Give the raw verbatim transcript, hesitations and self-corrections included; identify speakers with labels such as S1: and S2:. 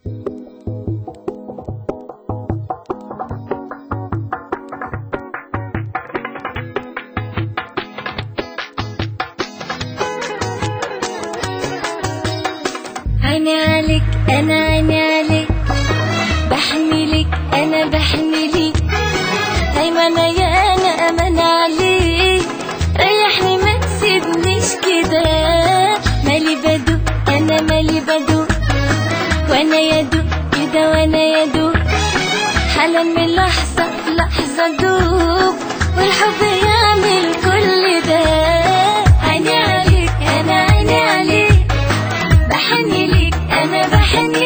S1: عيني عليك انا عيني عليك، بحملك انا بحملك، هيمنة يا انا امان عليك، ريحني ما تسيبنيش كده، مالي بدوق انا مالي بدوق، وانا يدوق كده وانا يدوق، حالا من لحظة في لحظة دوب، والحب يعمل كل ده. عيني عليك انا عيني عليك، بحني ليك انا بحني